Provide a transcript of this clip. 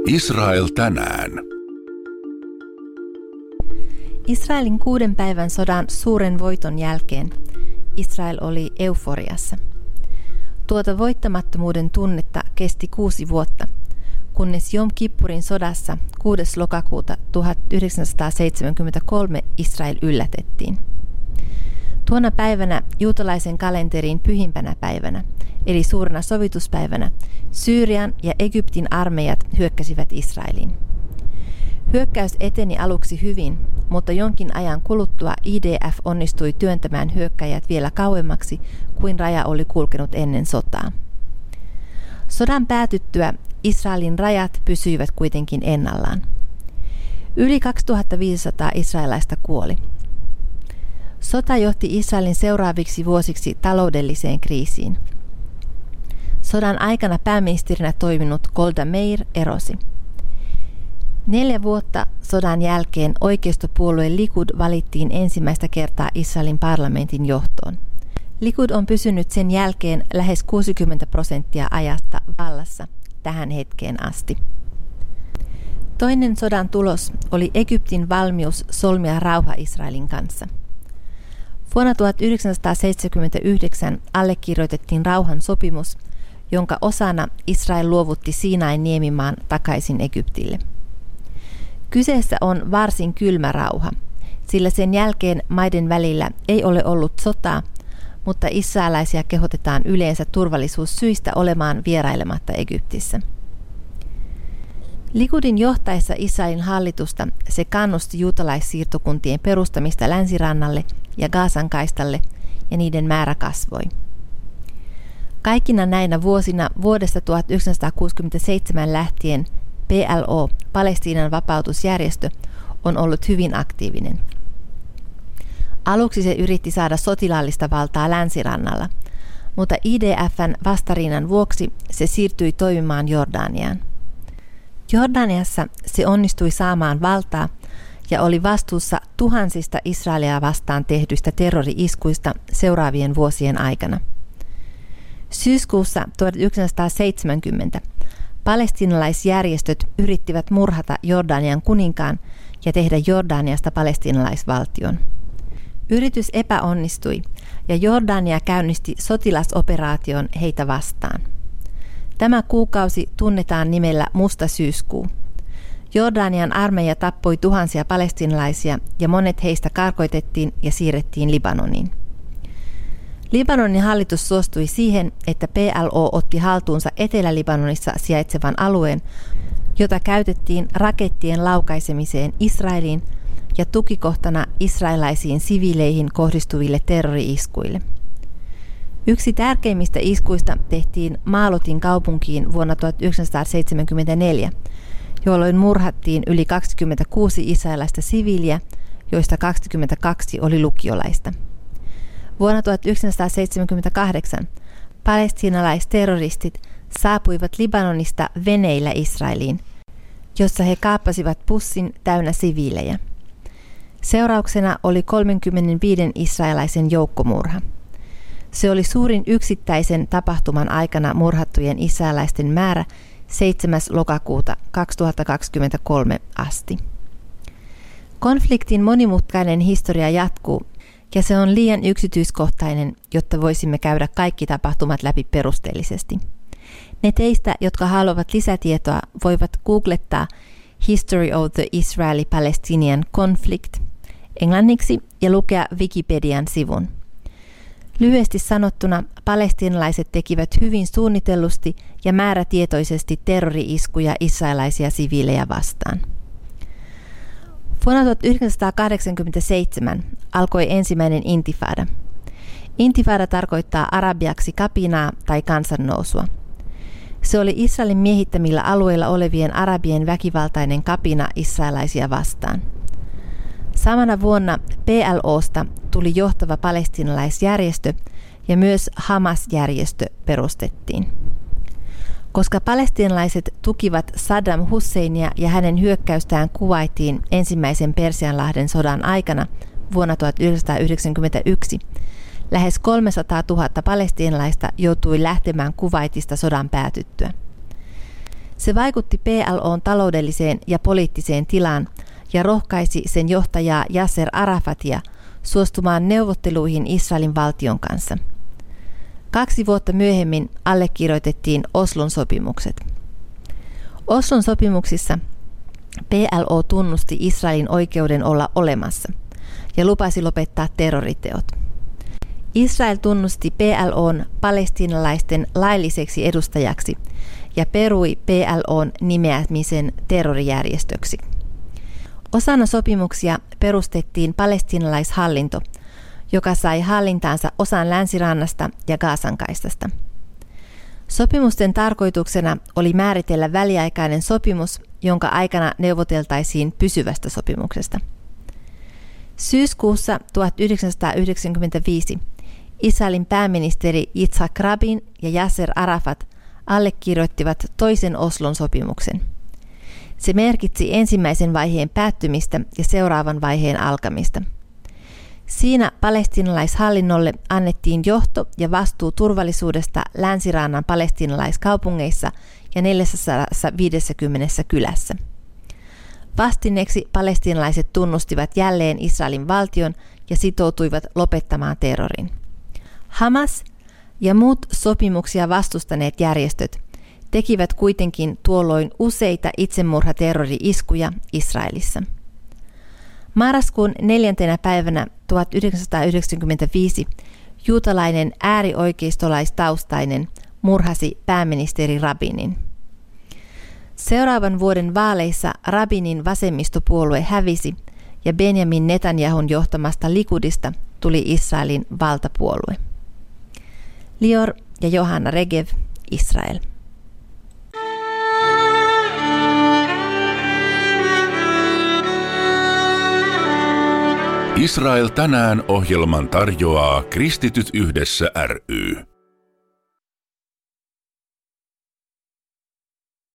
Israel tänään. Israelin 6 päivän sodan suuren voiton jälkeen Israel oli euforiassa. Tuota voittamattomuuden tunnetta kesti 6 vuotta, kunnes Jom Kippurin sodassa 6. lokakuuta 1973 Israel yllätettiin. Tuona päivänä juutalaisen kalenterin pyhimpänä päivänä, eli suurena sovituspäivänä, Syyrian ja Egyptin armeijat hyökkäsivät Israeliin. Hyökkäys eteni aluksi hyvin, mutta jonkin ajan kuluttua IDF onnistui työntämään hyökkäjät vielä kauemmaksi kuin raja oli kulkenut ennen sotaa. Sodan päätyttyä Israelin rajat pysyivät kuitenkin ennallaan. Yli 2500 israelaista kuoli. Sota johti Israelin seuraaviksi vuosiksi taloudelliseen kriisiin. Sodan aikana pääministerinä toiminut Golda Meir erosi. 4 vuotta sodan jälkeen oikeistopuolue Likud valittiin ensimmäistä kertaa Israelin parlamentin johtoon. Likud on pysynyt sen jälkeen lähes 60% ajasta vallassa tähän hetkeen asti. Toinen sodan tulos oli Egyptin valmius solmia rauha Israelin kanssa. Vuonna 1979 allekirjoitettiin rauhansopimus, jonka osana Israel luovutti Siinain niemimaan takaisin Egyptille. Kyseessä on varsin kylmä rauha, sillä sen jälkeen maiden välillä ei ole ollut sotaa, mutta israelaisia kehotetaan yleensä turvallisuussyistä olemaan vierailematta Egyptissä. Likudin johtaessa Israelin hallitusta se kannusti juutalaissiirtokuntien perustamista länsirannalle ja Gazan kaistalle, ja niiden määrä kasvoi. Kaikkina näinä vuosina vuodesta 1967 lähtien PLO, Palestiinan vapautusjärjestö, on ollut hyvin aktiivinen. Aluksi se yritti saada sotilaallista valtaa länsirannalla, mutta IDF:n vastarinnan vuoksi se siirtyi toimimaan Jordaniaan. Jordaniassa se onnistui saamaan valtaa ja oli vastuussa tuhansista Israelia vastaan tehdyistä terrori-iskuista seuraavien vuosien aikana. Syyskuussa 1970 palestiinalaisjärjestöt yrittivät murhata Jordanian kuninkaan ja tehdä Jordaniasta palestiinalaisvaltion. Yritys epäonnistui ja Jordania käynnisti sotilasoperaation heitä vastaan. Tämä kuukausi tunnetaan nimellä Musta syyskuu. Jordanian armeija tappoi tuhansia palestiinalaisia ja monet heistä karkoitettiin ja siirrettiin Libanoniin. Libanonin hallitus suostui siihen, että PLO otti haltuunsa Etelä-Libanonissa sijaitsevan alueen, jota käytettiin rakettien laukaisemiseen Israeliin ja tukikohtana israelaisiin siviileihin kohdistuville terrori-iskuille. Yksi tärkeimmistä iskuista tehtiin Maalutin kaupunkiin vuonna 1974, jolloin murhattiin yli 26 israelaista siviiliä, joista 22 oli lukiolaista. Vuonna 1978 palestiinalaisterroristit saapuivat Libanonista veneillä Israeliin, jossa he kaappasivat bussin täynnä siviilejä. Seurauksena oli 35 israelaisen joukkomurha. Se oli suurin yksittäisen tapahtuman aikana murhattujen israelaisten määrä 7. lokakuuta 2023 asti. Konfliktin monimutkainen historia jatkuu, ja se on liian yksityiskohtainen, jotta voisimme käydä kaikki tapahtumat läpi perusteellisesti. Ne teistä, jotka haluavat lisätietoa, voivat googlettaa History of the Israeli-Palestinian Conflict englanniksi ja lukea Wikipedian sivun. Lyhyesti sanottuna, palestiinalaiset tekivät hyvin suunnitellusti ja määrätietoisesti terrori-iskuja israelaisia siviilejä vastaan. Vuonna 1987 alkoi ensimmäinen intifada. Intifada tarkoittaa arabiaksi kapinaa tai kansannousua. Se oli Israelin miehittämillä alueilla olevien arabien väkivaltainen kapina israelaisia vastaan. Samana vuonna PLOsta tuli johtava palestiinalaisjärjestö ja myös Hamas-järjestö perustettiin. Koska palestiinalaiset tukivat Saddam Husseinia ja hänen hyökkäystään Kuwaitiin ensimmäisen Persianlahden sodan aikana vuonna 1991, lähes 300 000 palestiinalaista joutui lähtemään Kuwaitista sodan päätyttyä. Se vaikutti PLO:n taloudelliseen ja poliittiseen tilaan ja rohkaisi sen johtajaa Yasser Arafatia suostumaan neuvotteluihin Israelin valtion kanssa. 2 vuotta myöhemmin allekirjoitettiin Oslon sopimukset. Oslon sopimuksissa PLO tunnusti Israelin oikeuden olla olemassa ja lupasi lopettaa terroriteot. Israel tunnusti PLOn palestiinalaisten lailliseksi edustajaksi ja perui PLOn nimeämisen terrorijärjestöksi. Osana sopimuksia perustettiin palestiinalaishallinto, joka sai hallintaansa osan länsirannasta ja Gazan kaistasta. Sopimusten tarkoituksena oli määritellä väliaikainen sopimus, jonka aikana neuvoteltaisiin pysyvästä sopimuksesta. Syyskuussa 1995 Israelin pääministeri Yitzhak Rabin ja Yasser Arafat allekirjoittivat toisen Oslon sopimuksen. Se merkitsi ensimmäisen vaiheen päättymistä ja seuraavan vaiheen alkamista. Siinä palestiinalaishallinnolle annettiin johto ja vastuu turvallisuudesta länsirannan palestiinalaiskaupungeissa ja 450 kylässä. Vastineeksi palestiinalaiset tunnustivat jälleen Israelin valtion ja sitoutuivat lopettamaan terrorin. Hamas ja muut sopimuksia vastustaneet järjestöt tekivät kuitenkin tuolloin useita itsemurhaterrori-iskuja Israelissa. Marraskuun 4. päivänä 1995 juutalainen äärioikeistolaistaustainen murhasi pääministeri Rabinin. Seuraavan vuoden vaaleissa Rabinin vasemmistopuolue hävisi ja Benjamin Netanyahun johtamasta Likudista tuli Israelin valtapuolue. Lior ja Johanna Regev, Israel. Israel tänään -ohjelman tarjoaa Kristityt yhdessä ry.